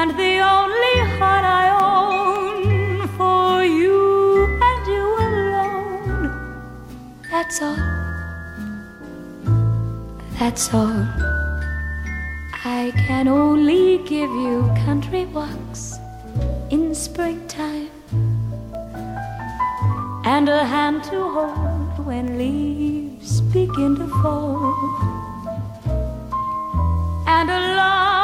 and the only heart I own for you and you alone. That's all. That's all. I can only give you country walks in springtime, and a hand to hold when leaves begin to fall, and a love